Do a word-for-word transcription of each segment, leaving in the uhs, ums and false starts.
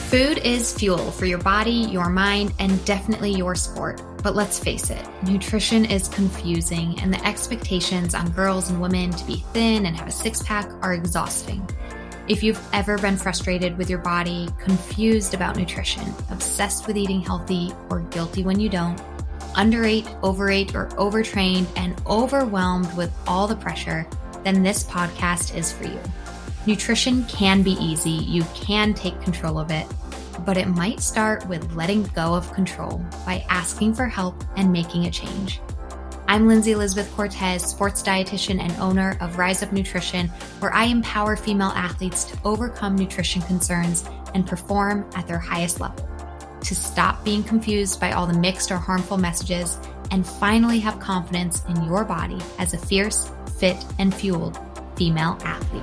Food is fuel for your body, your mind, and definitely your sport. But let's face it, nutrition is confusing, and the expectations on girls and women to be thin and have a six-pack are exhausting. If you've ever been frustrated with your body, confused about nutrition, obsessed with eating healthy, or guilty when you don't, underate, overate, or overtrained, and overwhelmed with all the pressure, then this podcast is for you. Nutrition can be easy, you can take control of it, but it might start with letting go of control by asking for help and making a change. I'm Lindsay Elizabeth Cortez, sports dietitian and owner of Rise Up Nutrition, where I empower female athletes to overcome nutrition concerns and perform at their highest level, to stop being confused by all the mixed or harmful messages, and finally have confidence in your body as a fierce, fit, and fueled female athlete.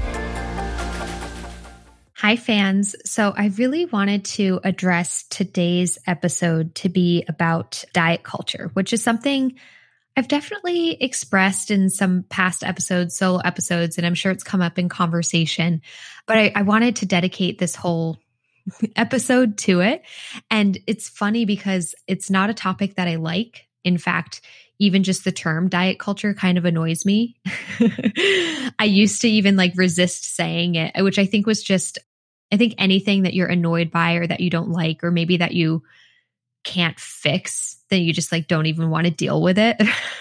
Hi, fans. So I really wanted to address today's episode to be about diet culture, which is something I've definitely expressed in some past episodes, solo episodes, and I'm sure it's come up in conversation. But I, I wanted to dedicate this whole episode to it. And it's funny because it's not a topic that I like. In fact, even just the term diet culture kind of annoys me. I used to even like resist saying it, which I think was just, I think anything that you're annoyed by or that you don't like, or maybe that you can't fix, then you just like don't even want to deal with it.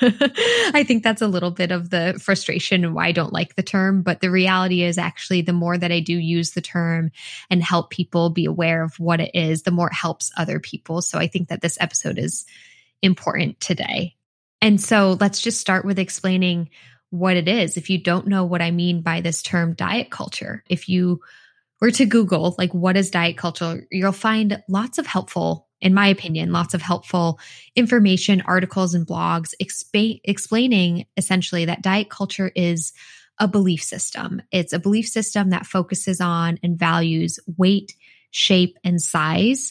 I think that's a little bit of the frustration and why I don't like the term. But the reality is actually the more that I do use the term and help people be aware of what it is, the more it helps other people. So I think that this episode is important today. And so let's just start with explaining what it is. If you don't know what I mean by this term diet culture, if you were to Google, like, what is diet culture, you'll find lots of helpful, in my opinion, lots of helpful information, articles, and blogs expa- explaining essentially that diet culture is a belief system. It's a belief system that focuses on and values weight, shape, and size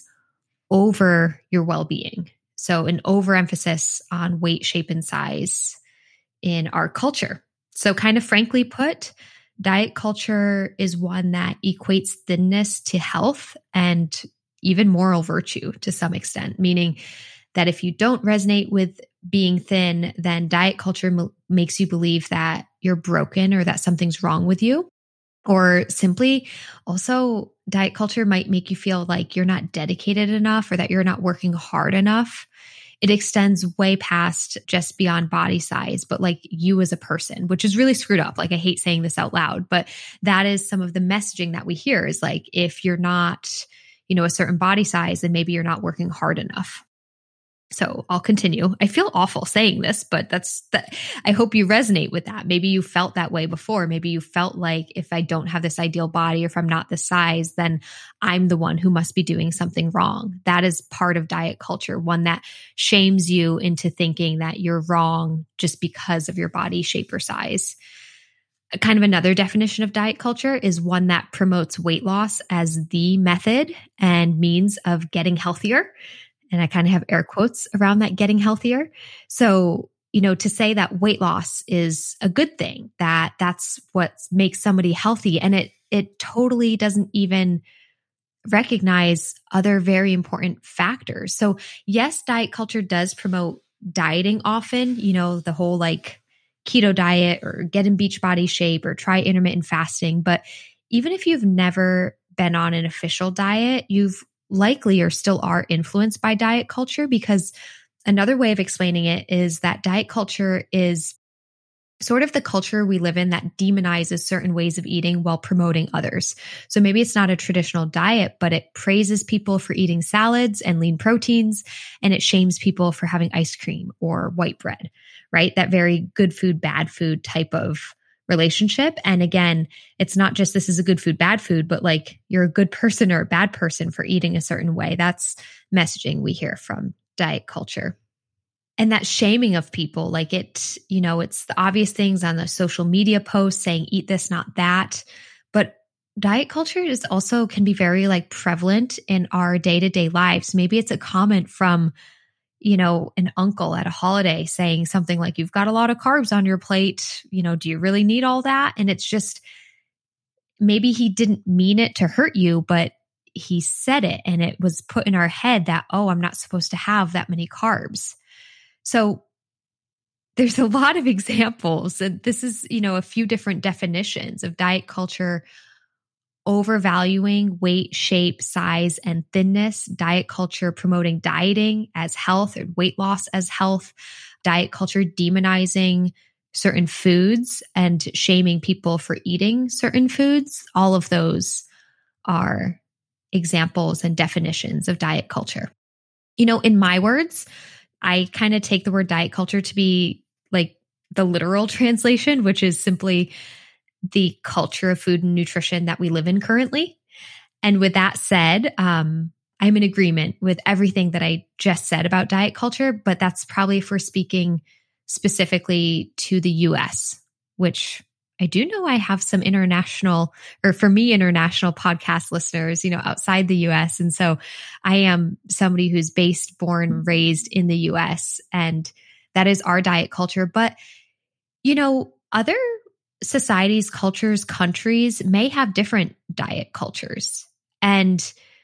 over your well-being. So an overemphasis on weight, shape, and size in our culture. So kind of frankly put, diet culture is one that equates thinness to health and even moral virtue to some extent, meaning that if you don't resonate with being thin, then diet culture m- makes you believe that you're broken or that something's wrong with you. Or simply also diet culture might make you feel like you're not dedicated enough or that you're not working hard enough. It extends way past just beyond body size, but like you as a person, which is really screwed up. Like I hate saying this out loud, but that is some of the messaging that we hear is like, if you're not, you know, a certain body size, then maybe you're not working hard enough. So I'll continue. I feel awful saying this, but that's that. I hope you resonate with that. Maybe you felt that way before. Maybe you felt like if I don't have this ideal body or if I'm not this size, then I'm the one who must be doing something wrong. That is part of diet culture, one that shames you into thinking that you're wrong just because of your body shape or size. Kind of another definition of diet culture is one that promotes weight loss as the method and means of getting healthier. And I kind of have air quotes around that, getting healthier. So, you know, to say that weight loss is a good thing, that that's what makes somebody healthy. And it, it totally doesn't even recognize other very important factors. So yes, diet culture does promote dieting often, you know, the whole like keto diet or get in beach body shape or try intermittent fasting. But even if you've never been on an official diet, you've likely or still are influenced by diet culture, because another way of explaining it is that diet culture is sort of the culture we live in that demonizes certain ways of eating while promoting others. So maybe it's not a traditional diet, but it praises people for eating salads and lean proteins, and it shames people for having ice cream or white bread, right? That very good food, bad food type of relationship. And again, it's not just this is a good food, bad food, but like you're a good person or a bad person for eating a certain way. That's messaging we hear from diet culture. And that shaming of people, like it, you know, it's the obvious things on the social media posts saying, eat this, not that. But diet culture is also can be very like prevalent in our day-to-day lives. Maybe it's a comment from, you know, an uncle at a holiday saying something like, you've got a lot of carbs on your plate. You know, do you really need all that? And it's just, maybe he didn't mean it to hurt you, but he said it, and it was put in our head that, oh, I'm not supposed to have that many carbs. So there's a lot of examples, and this is, you know, a few different definitions of diet culture: overvaluing weight, shape, size, and thinness; diet culture promoting dieting as health or weight loss as health; diet culture demonizing certain foods and shaming people for eating certain foods. All of those are examples and definitions of diet culture. You know, in my words, I kind of take the word diet culture to be like the literal translation, which is simply the culture of food and nutrition that we live in currently. And with that said, um, I'm in agreement with everything that I just said about diet culture, but that's probably if we're speaking specifically to the U S, which I do know I have some international, or for me, international podcast listeners, you know, outside the U S. And so I am somebody who's based, born, raised in the U S, and that is our diet culture. But, you know, other societies, cultures, countries may have different diet cultures. And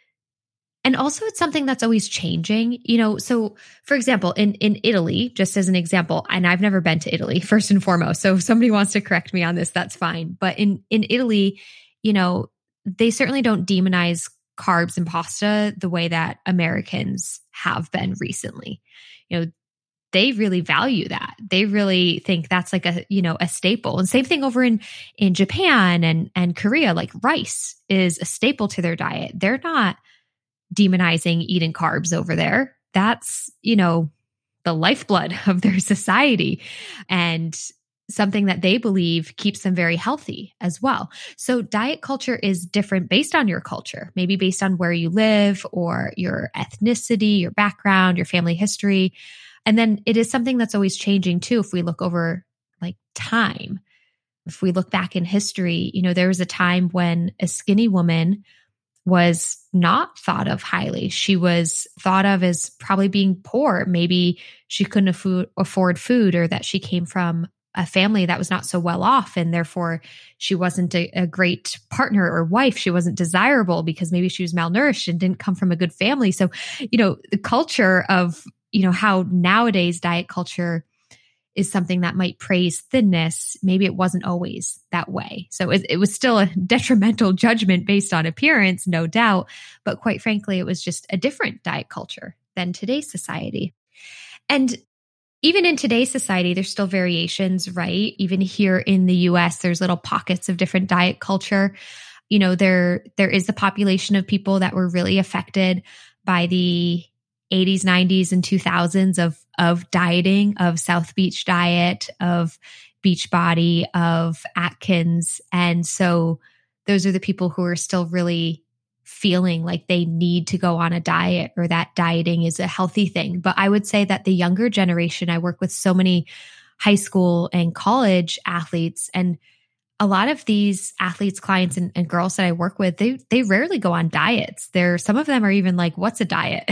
And also it's something that's always changing, you know. So for example, in, in Italy, just as an example, and I've never been to Italy, first and foremost. So if somebody wants to correct me on this, that's fine. But in, in Italy, you know, they certainly don't demonize carbs and pasta the way that Americans have been recently. You know, they really value that. They really think that's like a, you know, a staple. And same thing over in, in Japan and, and Korea, like rice is a staple to their diet. They're not demonizing eating carbs over there. That's, you know, the lifeblood of their society, and something that they believe keeps them very healthy as well. So diet culture is different based on your culture, maybe based on where you live or your ethnicity, your background, your family history. And then it is something that's always changing too. If we look over like time, if we look back in history, you know, there was a time when a skinny woman was not thought of highly. She was thought of as probably being poor. Maybe she couldn't afford, afford food, or that she came from a family that was not so well off, and therefore she wasn't a, a great partner or wife. She wasn't desirable because maybe she was malnourished and didn't come from a good family. So, you know, the culture of, you know, how nowadays diet culture is something that might praise thinness, maybe it wasn't always that way. So it, it was still a detrimental judgment based on appearance, no doubt. But quite frankly, it was just a different diet culture than today's society. And even in today's society, there's still variations, right? Even here in the U S, there's little pockets of different diet culture. You know, there there is the population of people that were really affected by the eighties, nineties, and two thousands of of dieting, of South Beach diet, of Beachbody, of Atkins. And so those are the people who are still really feeling like they need to go on a diet, or that dieting is a healthy thing. But I would say that the younger generation, I work with so many high school and college athletes, and a lot of these athletes, clients, and, and girls that I work with, they they rarely go on diets. There, some of them are even like, "What's a diet?"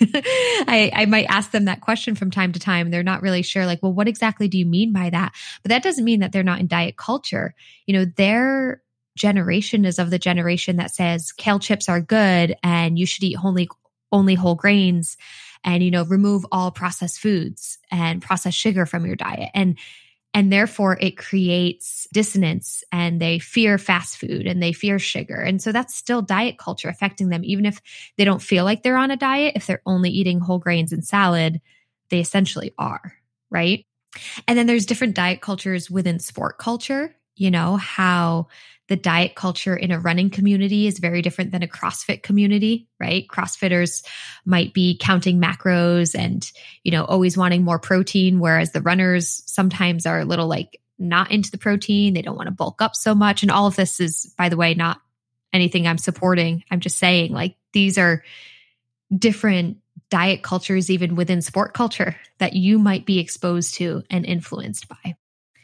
I, I might ask them that question from time to time. They're not really sure, like, well, what exactly do you mean by that? But that doesn't mean that they're not in diet culture. You know, their generation is of the generation that says kale chips are good and you should eat only only whole grains, and, you know, remove all processed foods and processed sugar from your diet. And And therefore it creates dissonance, and they fear fast food and they fear sugar. And so that's still diet culture affecting them. Even if they don't feel like they're on a diet, if they're only eating whole grains and salad, they essentially are, right? And then there's different diet cultures within sport culture, you know, how the diet culture in a running community is very different than a CrossFit community, right? CrossFitters might be counting macros and, you know, always wanting more protein, whereas the runners sometimes are a little like not into the protein. They don't want to bulk up so much. And all of this is, by the way, not anything I'm supporting. I'm just saying, like, these are different diet cultures, even within sport culture, that you might be exposed to and influenced by.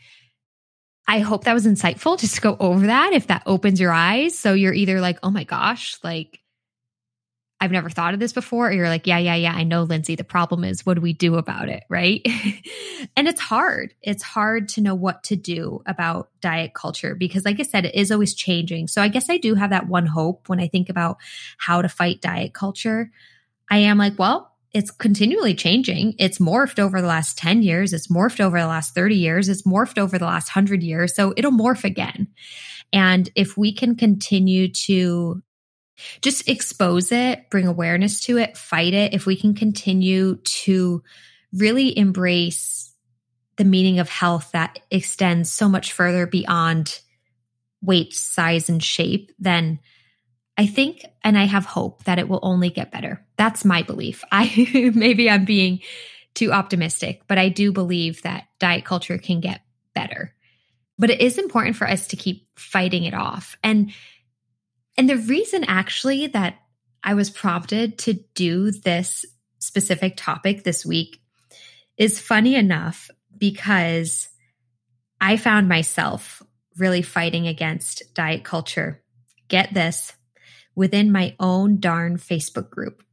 I hope that was insightful just to go over that, if that opens your eyes. So you're either like, oh my gosh, like I've never thought of this before. Or you're like, yeah, yeah, yeah, I know, Lindsay. The problem is, what do we do about it? Right. And it's hard. It's hard to know what to do about diet culture because, like I said, it is always changing. So I guess I do have that one hope when I think about how to fight diet culture. I am like, well, it's continually changing. It's morphed over the last ten years. It's morphed over the last thirty years. It's morphed over the last one hundred years. So it'll morph again. And if we can continue to just expose it, bring awareness to it, fight it, if we can continue to really embrace the meaning of health that extends so much further beyond weight, size, and shape, then I think, and I have hope that it will only get better. That's my belief. I maybe I'm being too optimistic, but I do believe that diet culture can get better. But it is important for us to keep fighting it off. And And the reason actually that I was prompted to do this specific topic this week is funny enough because I found myself really fighting against diet culture. Get this, within my own darn Facebook group.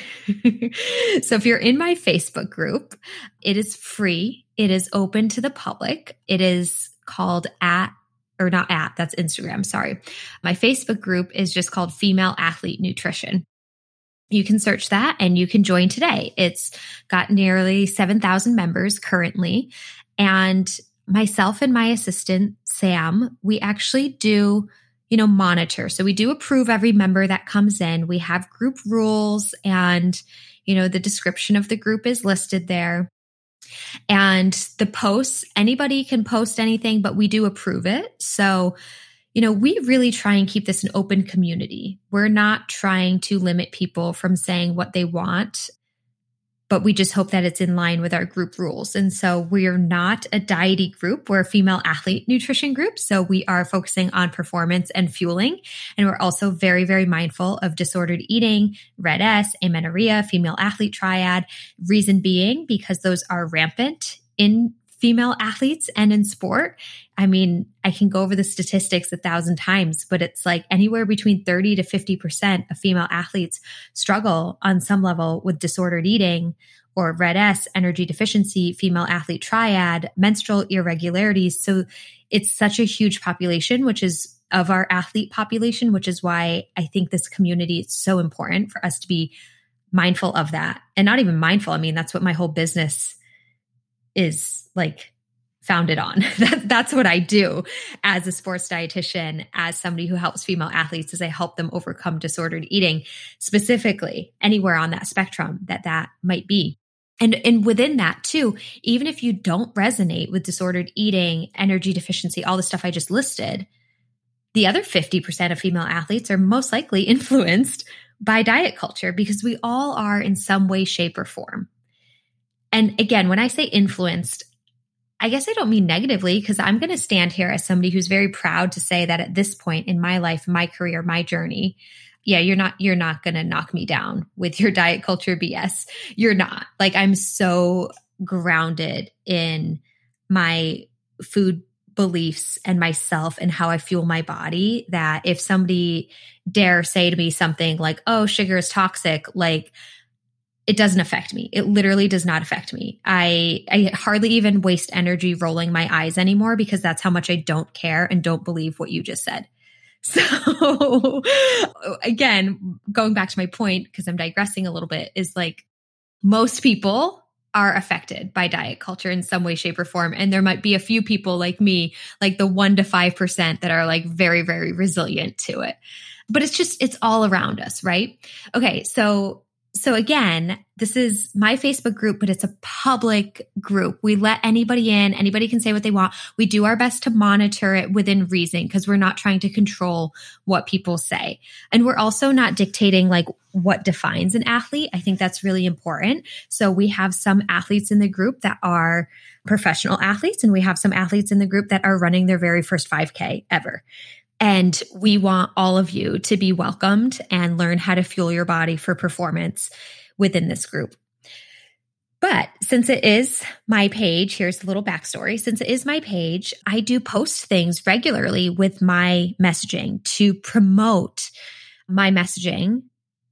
So if you're in my Facebook group, it is free. It is open to the public. It is called at Or not at, that's Instagram, sorry. My Facebook group is just called Female Athlete Nutrition. You can search that and you can join today. It's got nearly seven thousand members currently. And myself and my assistant, Sam, we actually do, you know, monitor. So we do approve every member that comes in. We have group rules and, you know, the description of the group is listed there. And the posts, anybody can post anything, but we do approve it. So, you know, we really try and keep this an open community. We're not trying to limit people from saying what they want, but we just hope that it's in line with our group rules. And so we are not a diety group. We're a female athlete nutrition group. So we are focusing on performance and fueling. And we're also very, very mindful of disordered eating, Red S, amenorrhea, female athlete triad. Reason being, because those are rampant in female athletes and in sport. I mean, I can go over the statistics a thousand times, but it's like anywhere between thirty to fifty percent of female athletes struggle on some level with disordered eating or Red S, energy deficiency, female athlete triad, menstrual irregularities. So it's such a huge population, which is of our athlete population, which is why I think this community is so important for us to be mindful of that. And not even mindful. I mean, that's what my whole business is like founded on. that, that's what I do as a sports dietitian, as somebody who helps female athletes, as I help them overcome disordered eating, specifically anywhere on that spectrum that that might be. And, and within that too, even if you don't resonate with disordered eating, energy deficiency, all the stuff I just listed, the other fifty percent of female athletes are most likely influenced by diet culture because we all are in some way, shape, or form. And again, when I say influenced, I guess I don't mean negatively because I'm going to stand here as somebody who's very proud to say that at this point in my life, my career, my journey, yeah, you're not, you're not going to knock me down with your diet culture B S. You're not. Like, I'm so grounded in my food beliefs and myself and how I fuel my body that if somebody dare say to me something like, oh, sugar is toxic, like, it doesn't affect me. It literally does not affect me. I, I hardly even waste energy rolling my eyes anymore because that's how much I don't care and don't believe what you just said. So again, going back to my point, because I'm digressing a little bit, is like most people are affected by diet culture in some way, shape, or form. And there might be a few people like me, like the one to five percent that are like very, very resilient to it. But it's just, it's all around us, right? Okay. So So again, this is my Facebook group, but it's a public group. We let anybody in. Anybody can say what they want. We do our best to monitor it within reason because we're not trying to control what people say. And we're also not dictating like what defines an athlete. I think that's really important. So we have some athletes in the group that are professional athletes, and we have some athletes in the group that are running their very first five K ever. And we want all of you to be welcomed and learn how to fuel your body for performance within this group. But since it is my page, here's a little backstory. Since it is my page, I do post things regularly with my messaging to promote my messaging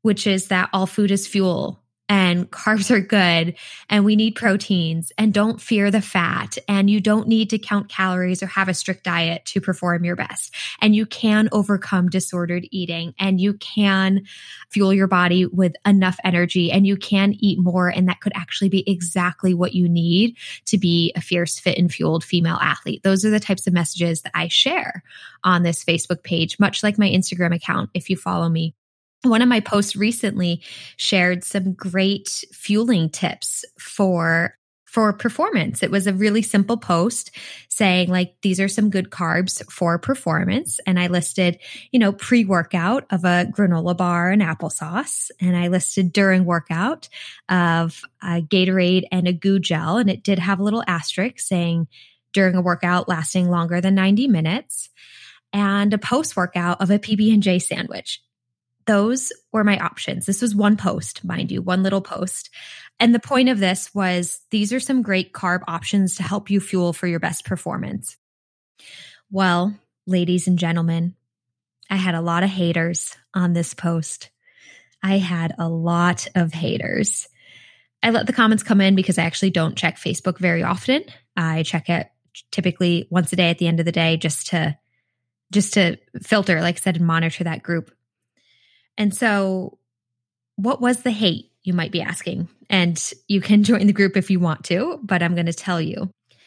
which is that all food is fuel and carbs are good and we need proteins, and don't fear the fat, and you don't need to count calories or have a strict diet to perform your best. And you can overcome disordered eating, and you can fuel your body with enough energy, and you can eat more. And that could actually be exactly what you need to be a fierce, fit, and fueled female athlete. Those are the types of messages that I share on this Facebook page, much like my Instagram account, if you follow me. One of my posts recently shared some great fueling tips for for performance. It was a really simple post saying, like, these are some good carbs for performance. And I listed, you know, pre-workout of a granola bar and applesauce. And I listed during workout of a Gatorade and a goo gel. And it did have a little asterisk saying during a workout lasting longer than ninety minutes, and a post-workout of a P B and J sandwich. Those were my options. This was one post, mind you, one little post. And the point of this was, these are some great carb options to help you fuel for your best performance. Well, ladies and gentlemen, I had a lot of haters on this post. I had a lot of haters. I let the comments come in because I actually don't check Facebook very often. I check it typically once a day at the end of the day, just to, just to filter, like I said, and monitor that group. And so what was the hate, you might be asking? And you can join the group if you want to, but I'm going to tell you.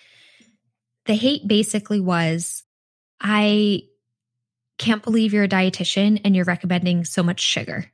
The hate basically was, I can't believe you're a dietitian and you're recommending so much sugar.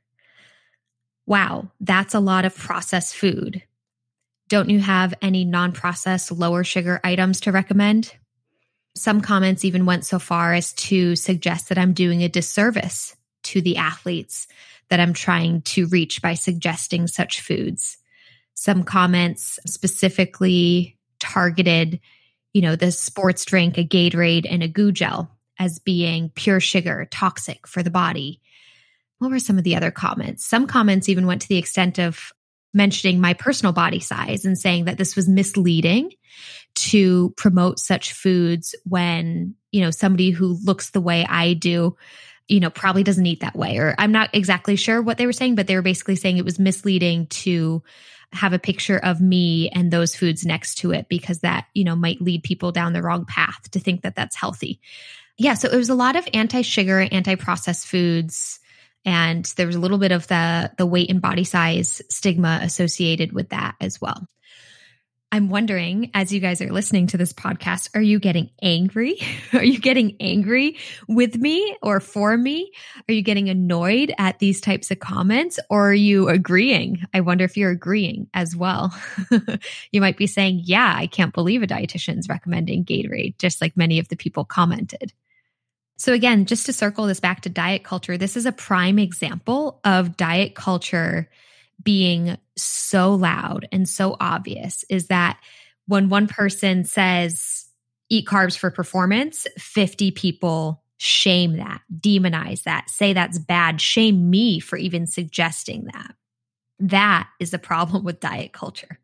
Wow, that's a lot of processed food. Don't you have any non-processed, lower sugar items to recommend? Some comments even went so far as to suggest that I'm doing a disservice to the athletes that I'm trying to reach by suggesting such foods. Some comments specifically targeted, you know, the sports drink, a Gatorade and a goo gel as being pure sugar, toxic for the body. What were some of the other comments? Some comments even went to the extent of mentioning my personal body size and saying that this was misleading to promote such foods when, you know, somebody who looks the way I do, you know, probably doesn't eat that way. Or I'm not exactly sure what they were saying, but they were basically saying it was misleading to have a picture of me and those foods next to it, because that, you know, might lead people down the wrong path to think that that's healthy. Yeah. So it was a lot of anti-sugar, anti-processed foods. And there was a little bit of the, the weight and body size stigma associated with that as well. I'm wondering, as you guys are listening to this podcast, are you getting angry? Are you getting angry with me or for me? Are you getting annoyed at these types of comments, or are you agreeing? I wonder if you're agreeing as well. You might be saying, yeah, I can't believe a dietitian's recommending Gatorade, just like many of the people commented. So again, just to circle this back to diet culture, this is a prime example of diet culture being so loud and so obvious, is that when one person says eat carbs for performance, fifty people shame that, demonize that, say that's bad, shame me for even suggesting that. That is the problem with diet culture.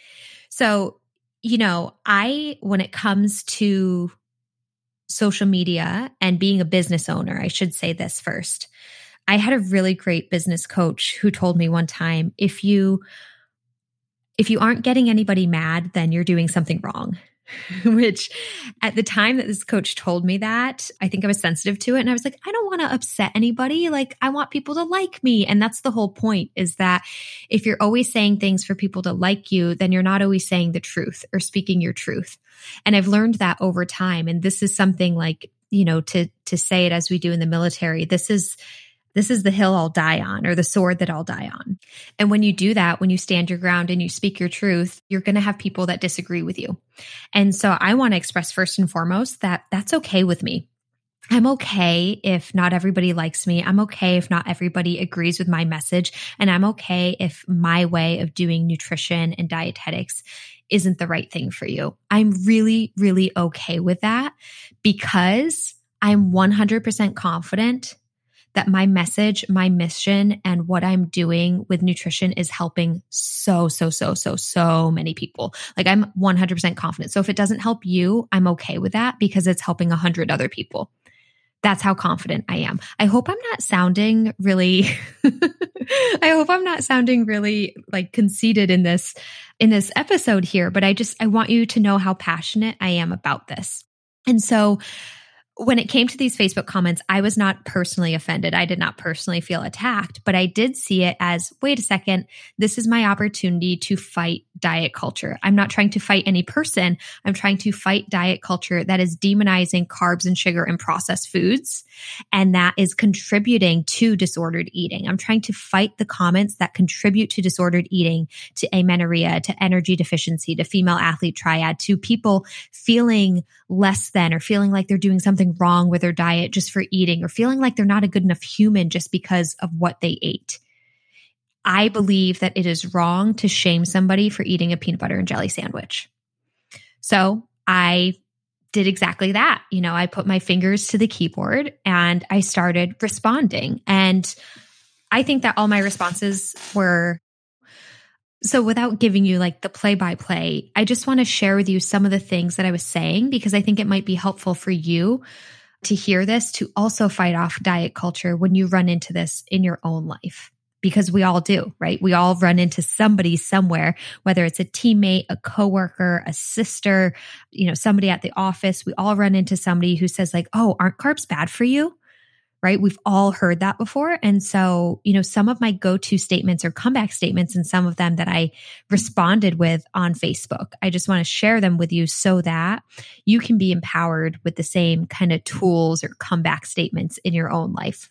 So, you know, I, when it comes to social media and being a business owner, I should say this first. I had a really great business coach who told me one time, if you if you aren't getting anybody mad, then you're doing something wrong. Which at the time that this coach told me that, I think I was sensitive to it. And I was like, I don't want to upset anybody. Like, I want people to like me. And that's the whole point, is that if you're always saying things for people to like you, then you're not always saying the truth or speaking your truth. And I've learned that over time. And this is something like, you know, to to say it as we do in the military, this is This is the hill I'll die on, or the sword that I'll die on. And when you do that, when you stand your ground and you speak your truth, you're going to have people that disagree with you. And so I want to express first and foremost that that's okay with me. I'm okay if not everybody likes me. I'm okay if not everybody agrees with my message. And I'm okay if my way of doing nutrition and dietetics isn't the right thing for you. I'm really, really okay with that, because I'm one hundred percent confident that my message, my mission, and what I'm doing with nutrition is helping so, so, so, so, so many people. Like, I'm one hundred percent confident. So if it doesn't help you, I'm okay with that, because it's helping a hundred other people. That's how confident I am. I hope I'm not sounding really, I hope I'm not sounding really like conceited in this, in this episode here, but I just, I want you to know how passionate I am about this. And so when it came to these Facebook comments, I was not personally offended. I did not personally feel attacked, but I did see it as, wait a second, this is my opportunity to fight diet culture. I'm not trying to fight any person. I'm trying to fight diet culture that is demonizing carbs and sugar and processed foods, and that is contributing to disordered eating. I'm trying to fight the comments that contribute to disordered eating, to amenorrhea, to energy deficiency, to female athlete triad, to people feeling less than or feeling like they're doing something wrong with their diet just for eating, or feeling like they're not a good enough human just because of what they ate. I believe that it is wrong to shame somebody for eating a peanut butter and jelly sandwich. So I did exactly that. You know, I put my fingers to the keyboard and I started responding. And I think that all my responses were, so without giving you like the play by play, I just want to share with you some of the things that I was saying, because I think it might be helpful for you to hear this, to also fight off diet culture when you run into this in your own life. Because we all do, right? We all run into somebody somewhere, whether it's a teammate, a coworker, a sister, you know, somebody at the office. We all run into somebody who says like, oh, aren't carbs bad for you? Right? We've all heard that before. And so, you know, some of my go-to statements or comeback statements, and some of them that I responded with on Facebook, I just want to share them with you so that you can be empowered with the same kind of tools or comeback statements in your own life.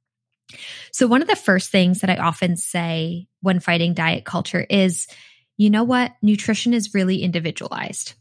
So one of the first things that I often say when fighting diet culture is, you know what? Nutrition is really individualized.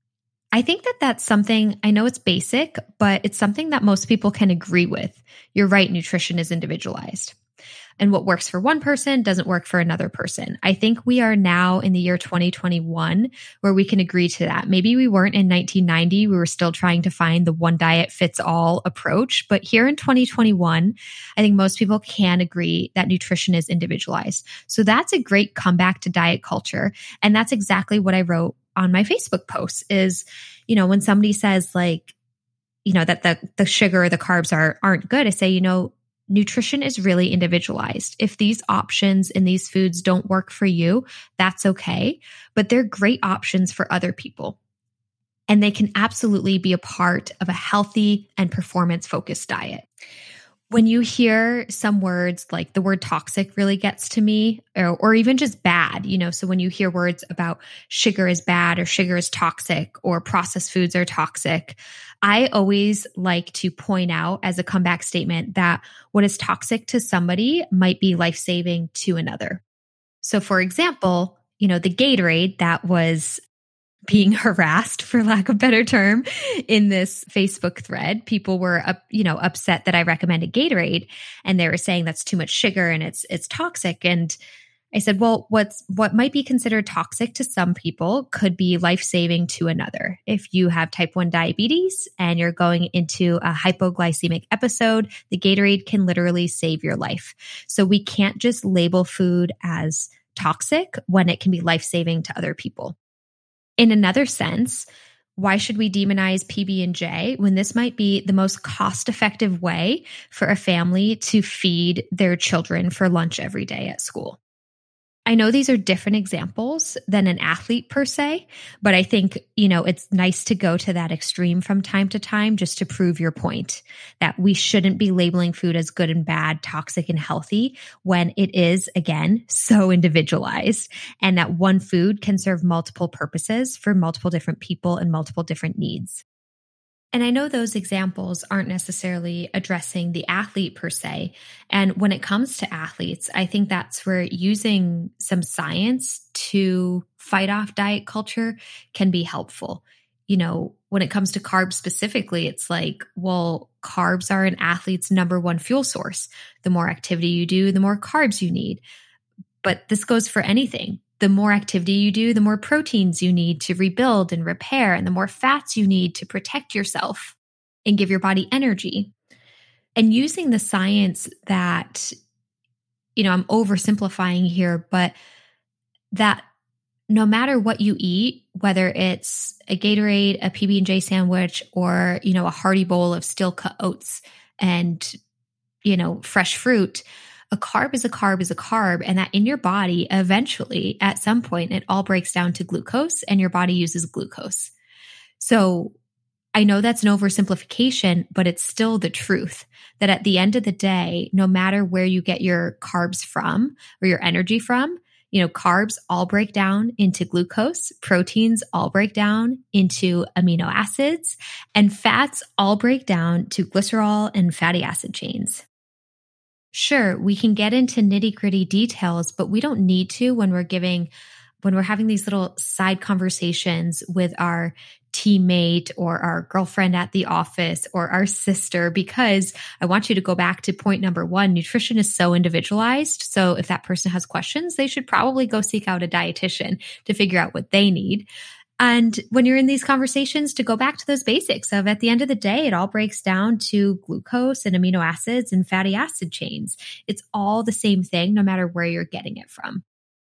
I think that that's something, I know it's basic, but it's something that most people can agree with. You're right, nutrition is individualized. And what works for one person doesn't work for another person. I think we are now in the year twenty twenty-one where we can agree to that. Maybe we weren't in nineteen ninety. We were still trying to find the one diet fits all approach. But here in twenty twenty-one, I think most people can agree that nutrition is individualized. So that's a great comeback to diet culture. And that's exactly what I wrote on my Facebook posts is, you know, when somebody says like, you know, that the, the sugar or the carbs are, aren't good, I say, you know, nutrition is really individualized. If these options in these foods don't work for you, that's okay, but they're great options for other people. And they can absolutely be a part of a healthy and performance-focused diet. When you hear some words like the word toxic really gets to me, or, or even just bad, you know, so when you hear words about sugar is bad or sugar is toxic or processed foods are toxic, I always like to point out as a comeback statement that what is toxic to somebody might be life-saving to another. So for example, you know, the Gatorade that was being harassed, for lack of a better term, in this Facebook thread. People were, up, you know, upset that I recommended Gatorade, and they were saying that's too much sugar and it's it's toxic. And I said, well, what's what might be considered toxic to some people could be life-saving to another. If you have type one diabetes and you're going into a hypoglycemic episode, the Gatorade can literally save your life. So we can't just label food as toxic when it can be life-saving to other people. In another sense, why should we demonize P B and J when this might be the most cost-effective way for a family to feed their children for lunch every day at school? I know these are different examples than an athlete per se, but I think, you know, it's nice to go to that extreme from time to time just to prove your point that we shouldn't be labeling food as good and bad, toxic and healthy when it is, again, so individualized, and that one food can serve multiple purposes for multiple different people and multiple different needs. And I know those examples aren't necessarily addressing the athlete per se. And when it comes to athletes, I think that's where using some science to fight off diet culture can be helpful. You know, when it comes to carbs specifically, it's like, well, carbs are an athlete's number one fuel source. The more activity you do, the more carbs you need. But this goes for anything. The more activity you do, the more proteins you need to rebuild and repair, and the more fats you need to protect yourself and give your body energy. And using the science that, you know, I'm oversimplifying here, but that no matter what you eat, whether it's a Gatorade, a P B and J sandwich, or, you know, a hearty bowl of steel cut oats and, you know, fresh fruit, a carb is a carb is a carb, and that in your body, eventually, at some point, it all breaks down to glucose and your body uses glucose. So I know that's an oversimplification, but it's still the truth that at the end of the day, no matter where you get your carbs from or your energy from, you know, carbs all break down into glucose, proteins all break down into amino acids, and fats all break down to glycerol and fatty acid chains. Sure, we can get into nitty-gritty details, but we don't need to when we're giving, when we're having these little side conversations with our teammate or our girlfriend at the office or our sister, because I want you to go back to point number one. Nutrition is so individualized. So if that person has questions, they should probably go seek out a dietitian to figure out what they need. And when you're in these conversations, to go back to those basics of at the end of the day, it all breaks down to glucose and amino acids and fatty acid chains. It's all the same thing, no matter where you're getting it from.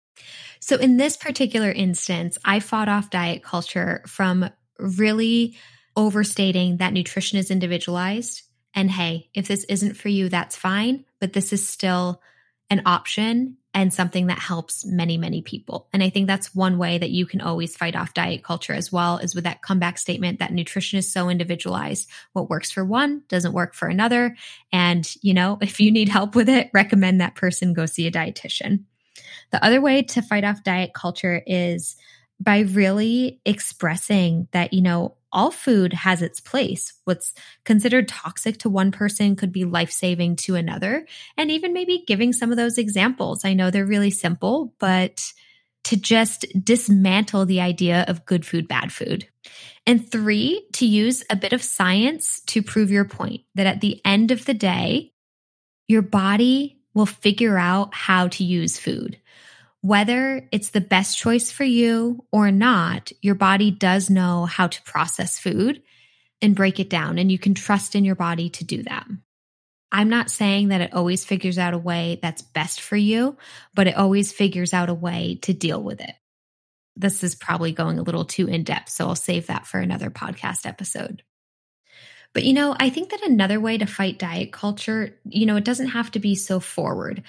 So in this particular instance, I fought off diet culture from really overstating that nutrition is individualized. And hey, if this isn't for you, that's fine, but this is still an option and something that helps many, many people. And I think that's one way that you can always fight off diet culture as well, is with that comeback statement that nutrition is so individualized. What works for one doesn't work for another. And, you know, if you need help with it, recommend that person go see a dietitian. The other way to fight off diet culture is by really expressing that, you know, all food has its place. What's considered toxic to one person could be life-saving to another. And even maybe giving some of those examples. I know they're really simple, but to just dismantle the idea of good food, bad food. And three, to use a bit of science to prove your point that at the end of the day, your body will figure out how to use food. Whether it's the best choice for you or not, your body does know how to process food and break it down, and you can trust in your body to do that. I'm not saying that it always figures out a way that's best for you, but it always figures out a way to deal with it. This is probably going a little too in-depth, so I'll save that for another podcast episode. But, you know, I think that another way to fight diet culture, you know, it doesn't have to be so forward.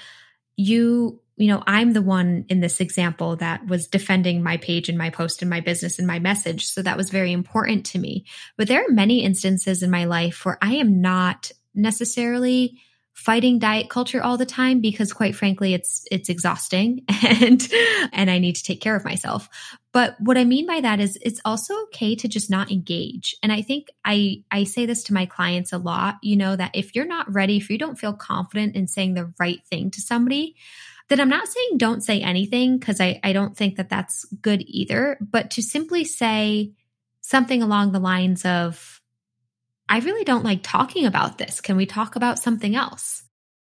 You You know, I'm the one in this example that was defending my page and my post and my business and my message. So that was very important to me. But there are many instances in my life where I am not necessarily fighting diet culture all the time because, quite frankly, it's it's exhausting and and I need to take care of myself. But what I mean by that is it's also okay to just not engage. And I think I I say this to my clients a lot, you know, that if you're not ready, if you don't feel confident in saying the right thing to somebody, then I'm not saying don't say anything, because I, I don't think that that's good either, but to simply say something along the lines of, I really don't like talking about this. Can we talk about something else?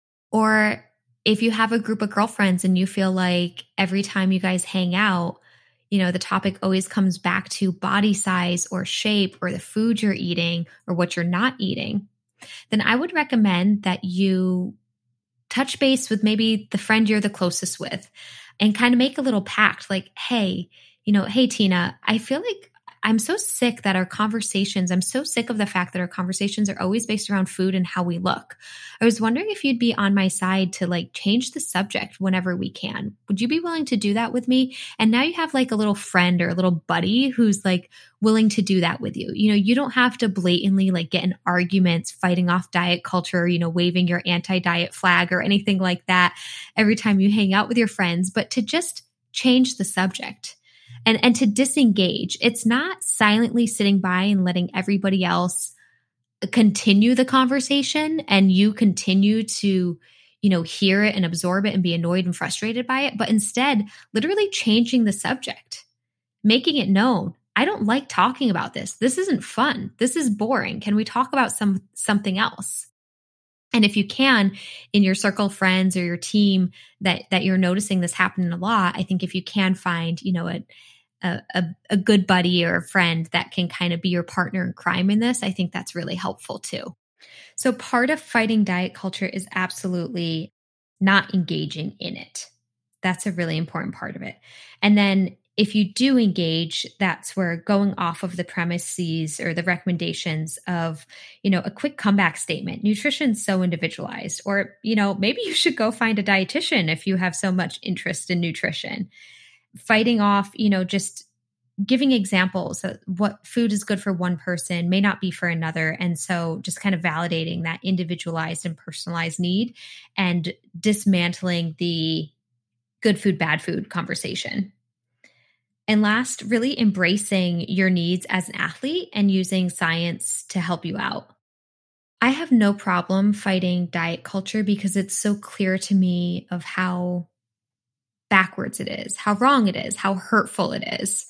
Or if you have a group of girlfriends and you feel like every time you guys hang out, you know, the topic always comes back to body size or shape or the food you're eating or what you're not eating, then I would recommend that you touch base with maybe the friend you're the closest with and kind of make a little pact like, hey, you know, hey, Tina, I feel like I'm so sick that our conversations, I'm so sick of the fact that our conversations are always based around food and how we look. I was wondering if you'd be on my side to like change the subject whenever we can. Would you be willing to do that with me? And now you have like a little friend or a little buddy who's like willing to do that with you. You know, you don't have to blatantly like get in arguments, fighting off diet culture, you know, waving your anti-diet flag or anything like that every time you hang out with your friends, but to just change the subject. And, and to disengage. It's not silently sitting by and letting everybody else continue the conversation and you continue to, you know, hear it and absorb it and be annoyed and frustrated by it, but instead literally changing the subject, making it known. I don't like talking about this. This isn't fun. This is boring. Can we talk about some something else? And if you can, in your circle of friends or your team that that you're noticing this happening a lot, I think if you can find, you know, a A, a good buddy or a friend that can kind of be your partner in crime in this, I think that's really helpful too. So part of fighting diet culture is absolutely not engaging in it. That's a really important part of it. And then if you do engage, that's where going off of the premises or the recommendations of, you know, a quick comeback statement. Nutrition's so individualized. Or, you know, maybe you should go find a dietitian if you have so much interest in nutrition. Fighting off, you know, just giving examples of what food is good for one person may not be for another. And so just kind of validating that individualized and personalized need and dismantling the good food, bad food conversation. And last, really embracing your needs as an athlete and using science to help you out. I have no problem fighting diet culture because it's so clear to me of how backwards it is, how wrong it is, how hurtful it is.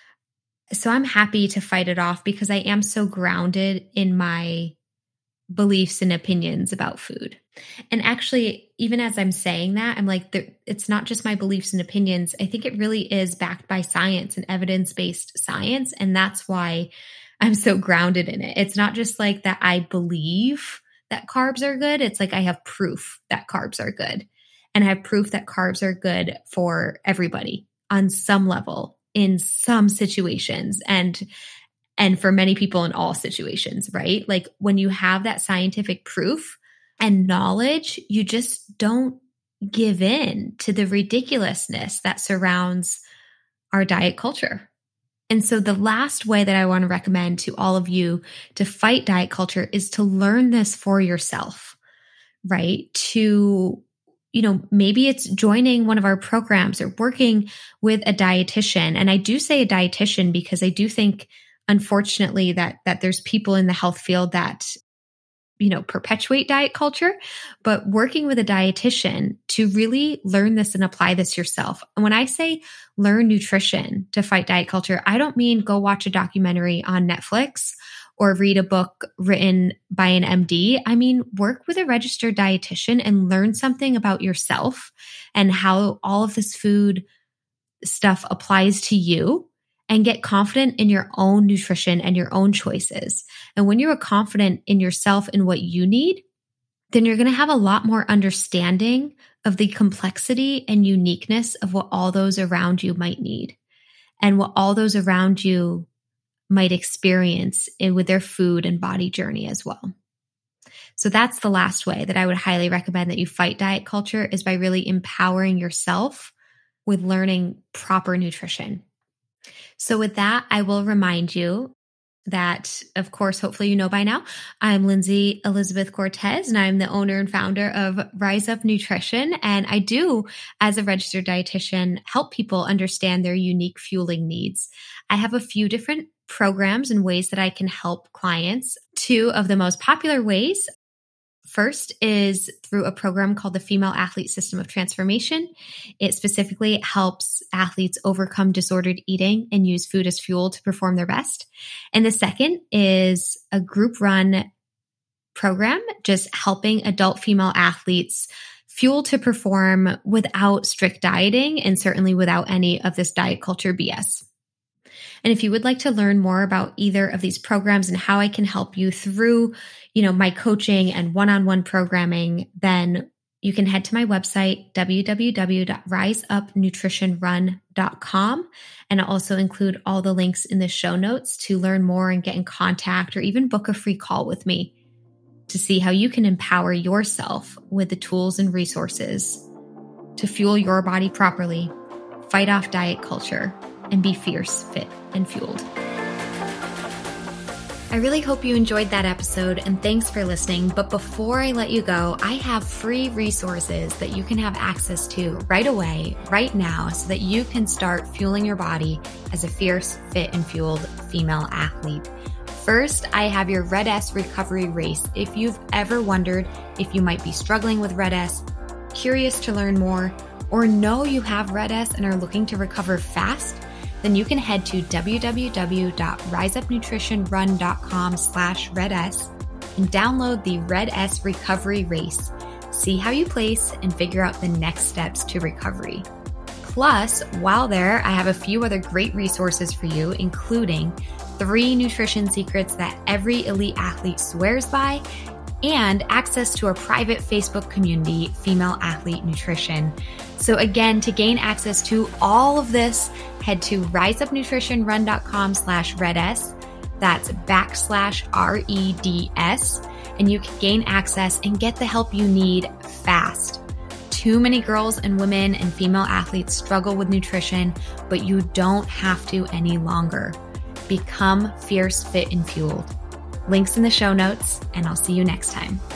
So I'm happy to fight it off because I am so grounded in my beliefs and opinions about food. And actually, even as I'm saying that, I'm like, it's not just my beliefs and opinions. I think it really is backed by science and evidence-based science. And that's why I'm so grounded in it. It's not just like that I believe that carbs are good. It's like I have proof that carbs are good. And I have proof that carbs are good for everybody on some level, in some situations, and and for many people in all situations, right? Like when you have that scientific proof and knowledge, you just don't give in to the ridiculousness that surrounds our diet culture. And so the last way that I want to recommend to all of you to fight diet culture is to learn this for yourself, right? To you know, maybe it's joining one of our programs or working with a dietitian. And I do say a dietitian because I do think, unfortunately, that that there's people in the health field that, you know, perpetuate diet culture, but working with a dietitian to really learn this and apply this yourself. And when I say learn nutrition to fight diet culture, I don't mean go watch a documentary on Netflix or read a book written by an M D. I mean, work with a registered dietitian and learn something about yourself and how all of this food stuff applies to you, and get confident in your own nutrition and your own choices. And when you're confident in yourself and what you need, then you're going to have a lot more understanding of the complexity and uniqueness of what all those around you might need and what all those around you might experience in, with their food and body journey as well. So that's the last way that I would highly recommend that you fight diet culture, is by really empowering yourself with learning proper nutrition. So with that, I will remind you that, of course, hopefully you know by now, I'm Lindsay Elizabeth Cortez, and I'm the owner and founder of Rise Up Nutrition. And I do, as a registered dietitian, help people understand their unique fueling needs. I have a few different programs and ways that I can help clients. Two of the most popular ways. First is through a program called the Female Athlete System of Transformation. It specifically helps athletes overcome disordered eating and use food as fuel to perform their best. And the second is a group-run program just helping adult female athletes fuel to perform without strict dieting and certainly without any of this diet culture B S. And if you would like to learn more about either of these programs and how I can help you through, you know, my coaching and one-on-one programming, then you can head to my website, w w w dot rise up nutrition run dot com. And I'll also include all the links in the show notes to learn more and get in contact or even book a free call with me to see how you can empower yourself with the tools and resources to fuel your body properly, fight off diet culture, and be fierce, fit, and fueled. I really hope you enjoyed that episode, and thanks for listening. But before I let you go, I have free resources that you can have access to right away, right now, so that you can start fueling your body as a fierce, fit, and fueled female athlete. First, I have your Red S Recovery Race. If you've ever wondered if you might be struggling with Red S, curious to learn more, or know you have Red S and are looking to recover fast, then you can head to w w w dot rise up nutrition run dot com slash red s and download the Red S Recovery Race. See how you place and figure out the next steps to recovery. Plus, while there, I have a few other great resources for you, including three nutrition secrets that every elite athlete swears by, and access to our private Facebook community, Female Athlete Nutrition. So again, to gain access to all of this, head to riseupnutritionrun.com slash redes. That's backslash R E D S. And you can gain access and get the help you need fast. Too many girls and women and female athletes struggle with nutrition, but you don't have to any longer. Become fierce, fit, and fueled. Links in the show notes, and I'll see you next time.